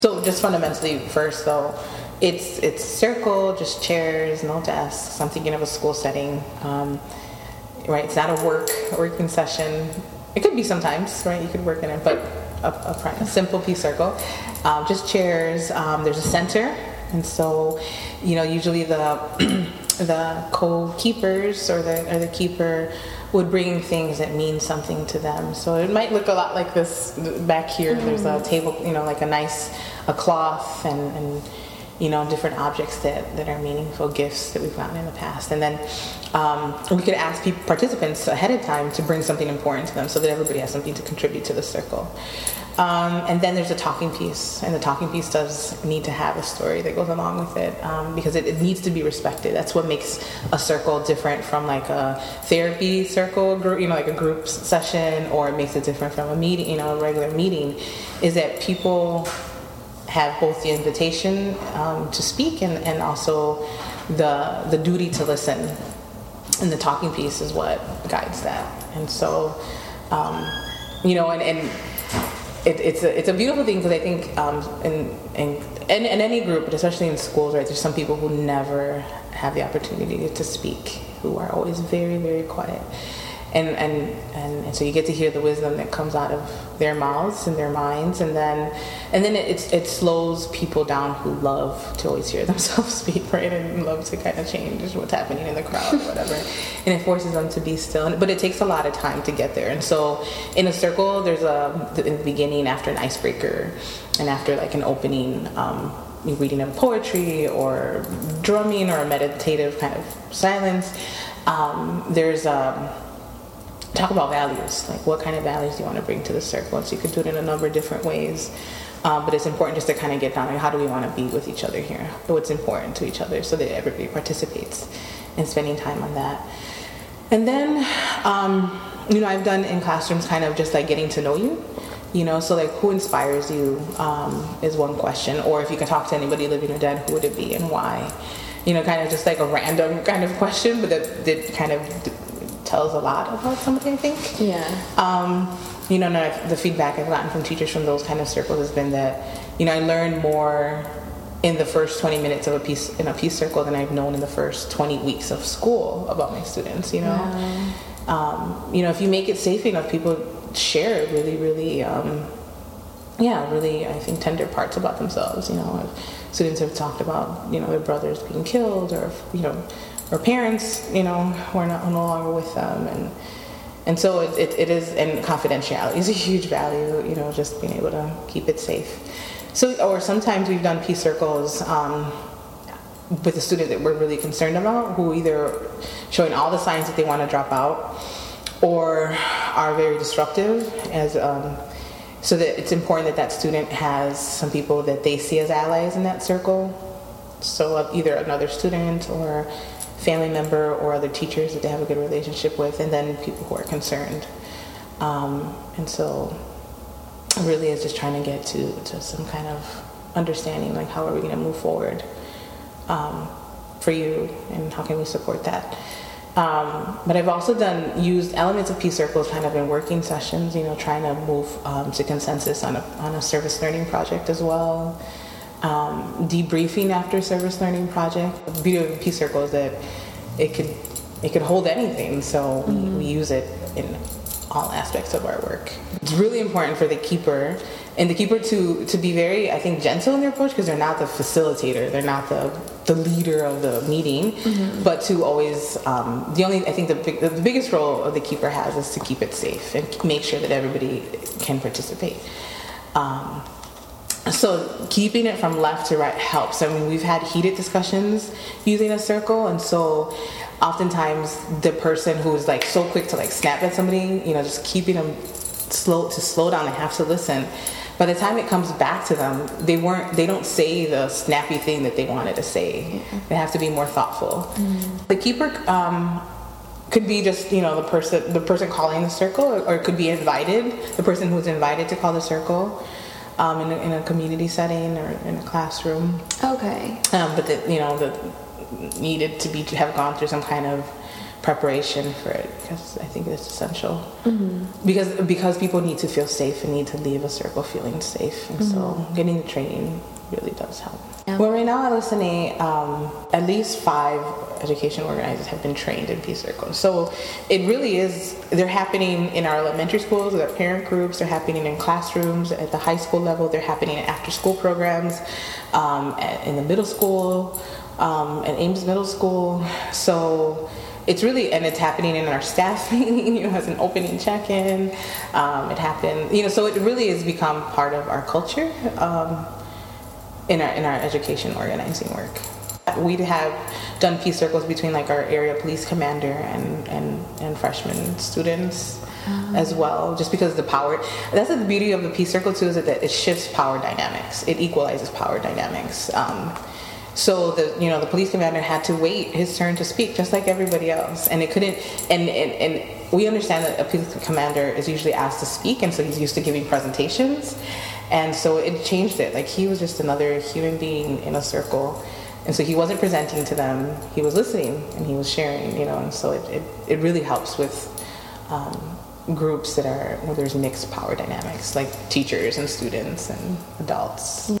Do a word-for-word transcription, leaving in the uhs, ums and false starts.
So just fundamentally first though, it's it's circle, just chairs, no desks. I'm thinking of a school setting, um, right? It's not a work working session. It could be sometimes, right? You could work in it, but a, a, a simple peace circle, um, just chairs. Um, there's a center, and so you know usually the the co-keepers or the or the keeper would bring things that mean something to them. So it might look a lot like this back here. Mm-hmm. There's a table, you know, like a nice a cloth and, and you know, different objects that, that are meaningful gifts that we found in the past. And then um, we could ask people, participants ahead of time to bring something important to them so that everybody has something to contribute to the circle. Um, and then there's a talking piece, and the talking piece does need to have a story that goes along with it um, because it, it needs to be respected. That's what makes a circle different from like a therapy circle, you know, like a group session, or it makes it different from a meeting, you know, a regular meeting, is that people have both the invitation um, to speak and, and also the the duty to listen. And the talking piece is what guides that. And so, um, you know, and, and It, it's a it's a beautiful thing because I think um, in, in in in any group, but especially in schools, right? There's some people who never have the opportunity to speak, who are always very very quiet, and and and, and so you get to hear the wisdom that comes out of their mouths and their minds, and then and then it it's, it slows people down who love to always hear themselves speak, right? And love to kind of change what's happening in the crowd or whatever, and it forces them to be still. But it takes a lot of time to get there, and so in a circle, there's a in the beginning, after an icebreaker, and after like an opening. Um, reading of poetry or drumming or a meditative kind of silence, um, there's um, talk about values, like what kind of values do you want to bring to the circle. And so you could do it in a number of different ways, um, but it's important just to kind of get down, like how do we want to be with each other here, what's important to each other, so that everybody participates in spending time on that. And then um, you know, I've done in classrooms kind of just like getting to know you. You know, so like who inspires you um, is one question. Or if you can talk to anybody living or dead, who would it be and why? You know, kind of just like a random kind of question, but that, that kind of d- tells a lot about somebody, I think. Yeah. Um, you know, the feedback I've gotten from teachers from those kind of circles has been that, you know, I learn more in the first twenty minutes of a piece in a peace circle than I've known in the first twenty weeks of school about my students, you know. Yeah. Um, you know, if you make it safe enough, people share really, really, um, yeah, really, I think, tender parts about themselves. You know, students have talked about, you know, their brothers being killed, or you know, or parents, you know, who are not, no longer with them, and and so it, it, it is, and confidentiality is a huge value. You know, just being able to keep it safe. So, or sometimes we've done peace circles um, with a student that we're really concerned about, who either showing all the signs that they want to drop out, or are very disruptive, as um, so that it's important that that student has some people that they see as allies in that circle. So uh, either another student or family member or other teachers that they have a good relationship with, and then people who are concerned. Um, and so it really is just trying to get to, to some kind of understanding, like how are we going to move forward um, for you, and how can we support that. Um, but I've also done used elements of peace circles kind of in working sessions, you know, trying to move um, to consensus on a on a service learning project as well. Um, debriefing after service learning project. The beauty of peace circle is that it could it could hold anything, so mm-hmm. we, we use it in all aspects of our work. It's really important for the keeper and the keeper to to be very, I think, gentle in their approach, because they're not the facilitator, they're not the the leader of the meeting, mm-hmm. but to always um, the only I think the, big, the the biggest role of the keeper has is to keep it safe and make sure that everybody can participate. Um, so keeping it from left to right helps. I mean, we've had heated discussions using a circle, and so oftentimes the person who is like so quick to like snap at somebody, you know, just keeping them slow to slow down and have to listen. By the time it comes back to them, they weren't they don't say the snappy thing that they wanted to say. Mm-hmm. They have to be more thoughtful. Mm-hmm. The keeper um, could be just, you know, the person the person calling the circle, or, or it could be invited, the person who's invited to call the circle. Um, in, a, in a community setting or in a classroom. Okay. Um, but that, you know, that needed to be to have gone through some kind of preparation for it, because I think it's essential. Mm-hmm. Because because people need to feel safe and need to leave a circle feeling safe, and mm-hmm. so getting the training really does help. Yeah. Well, right now at L S N A, um, at least five education organizers have been trained in peace circles. So it really is, they're happening in our elementary schools with our parent groups, they're happening in classrooms at the high school level, they're happening in after school programs, um, at, in the middle school, um, at Ames Middle School. So it's really, and it's happening in our staff meeting, you know, as an opening check-in. Um, it happened, you know, so it really has become part of our culture. Um, in our in our education organizing work. We have done peace circles between like our area police commander and, and, and freshman students um. as well, just because the power, that's the beauty of the peace circle too, is that it shifts power dynamics. It equalizes power dynamics. Um, so the you know the police commander had to wait his turn to speak just like everybody else, and it couldn't, and, and, and we understand that a police commander is usually asked to speak, and so he's used to giving presentations. And so it changed it. Like, he was just another human being in a circle. And so he wasn't presenting to them. He was listening and he was sharing, you know. And so it, it, it really helps with um, groups that are, where there's mixed power dynamics, like teachers and students and adults.